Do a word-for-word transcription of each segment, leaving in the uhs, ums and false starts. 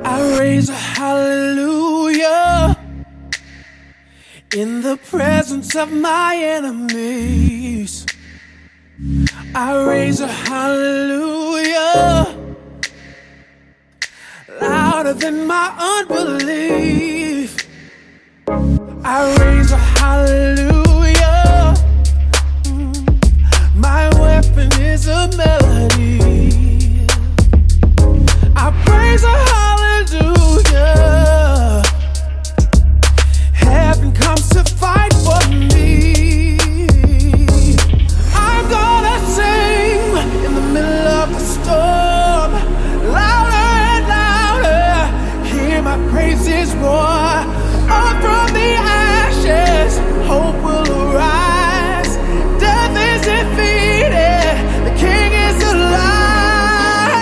I raise a hallelujah in the presence of my enemies. I raise a hallelujah louder than my unbelief. I raise a hallelujah. My weapon is a melody. I praise a hallelujah. Heaven comes to fight for me. I'm gonna sing in the middle of the storm, louder and louder. Hear my praises roar. Up from the ashes, hope will arise. Death is defeated, the King is alive.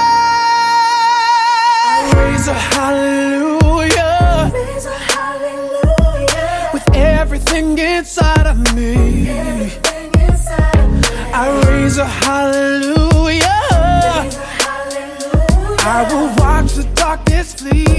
I raise a hallelujah, Raise a hallelujah with everything inside of me. everything inside of me. I raise a hallelujah. Raise a hallelujah. I will watch the darkness flee.